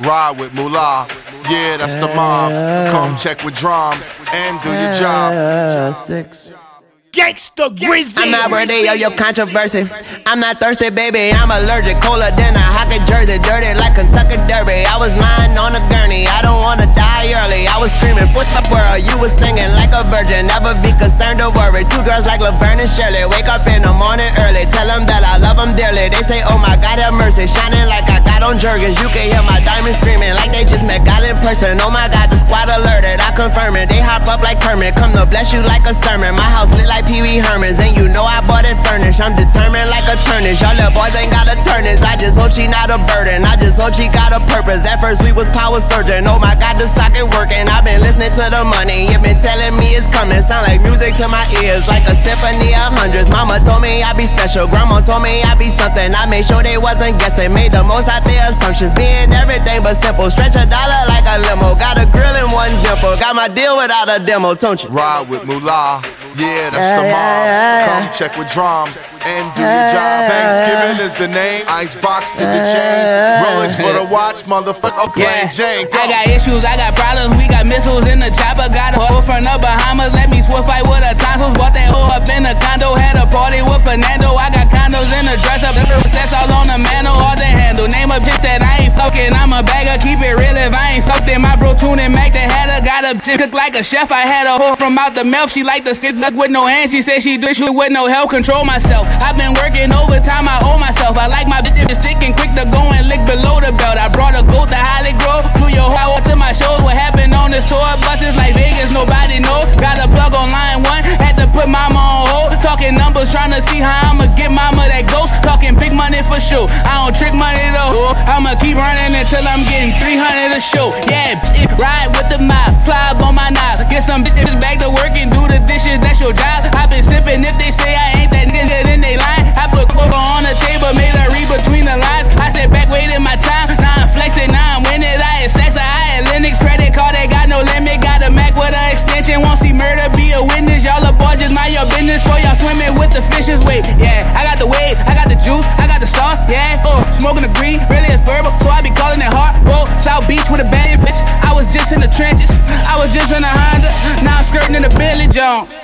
Ride with Moolah, yeah, that's the mob. Come check with Drum and do your job. 6. Gangsta Grizzly. I'm not worthy of your controversy. I'm not thirsty, baby, I'm allergic. Colder than a hockey jersey, dirty like Kentucky Derby. I was lying on a gurney, I don't wanna die early. I was screaming, push the world, you was singing like a virgin. Never be concerned or worried. 2 girls like Laverne and Shirley. Wake up in the morning early, tell them that I love them dearly. They say, oh my God, have mercy. Shining like I got on Jergens. You can hear my diamonds screaming like they just met God in person. Oh my God, the squad alerted, I confirm it. They hop up like Kermit, come to bless you like a sermon. My house lit like Pee Wee Herman's, and you know I bought it furnished. I'm determined like a turnist. Y'all little boys ain't gotta turn this. I just hope she not a burden. I just hope she got a purpose. At first we was power surgeon. Oh my God, the socket working. I've been listening to the money. You been telling me it's coming. Sound like music to my ears, like a symphony of hundreds. Mama told me I'd be special. Grandma told me I'd be something. I made sure they wasn't guessing. Made the most out their assumptions. Being everything but simple. Stretch a dollar like a limo. Got a grill and 1 dimple. Got my deal without a demo, don't you? Ride with Moolah, yeah, that's the mob. Come check with Drum and do your job. Thanksgiving is the name. Icebox to the chain. Rolex for the watch, motherfucker. Plain Jane. Go. I got issues, I got problems. We got missiles in the chopper. Got a hoe from the Bahamas. Let me switch fight with her tonsils. Bought that hoe up in the condo. Had a party with Fernando. I got condos in the dress up. Sets all on the mantle. Hard to handle. Name a bitch that I ain't fucking. I'm a bagger. Keep it real if I ain't fucked in. My bro tuning Mac that had her. Got a bitch cook like a chef. I had a hoe from out the mouth. She like to sit with no hands. She said she do shit with no help. Control myself. I've been working overtime, I owe myself. I like my bitches sticking quick to go and lick below the belt. I brought a goat to Holly Grove, flew your hoe to my shows. What happened on this tour? Buses like Vegas, nobody know. Got a plug on line 1, had to put mama on hold. Talking numbers, trying to see how I'ma get mama that ghost. Talking big money for sure. I don't trick money though. I'ma keep running until I'm getting 300 a show. Yeah, ride with the mob, slide on my knob. Get some bitches back to work and do the dishes, that's your job. I been sipping if they say I ain't that nigga, then they lie. I put coca on the table, made her read between the lines. I said back, waiting my time. Now I'm flexing, now I'm winning. I had sex, I had Linux credit card, they got no limit. Got a Mac with an extension, won't see murder, be a witness. Y'all a boy, just mind your business. For y'all swimming with the fishes. Wait, yeah, I got the wave, I got the juice, I got the sauce, yeah. Smoking the green, really it's purple, so I be calling it hard. Roll, South Beach with a bad bitch. I was just in the trenches, I was just in a Honda. Now I'm skirting in the Billy Jones.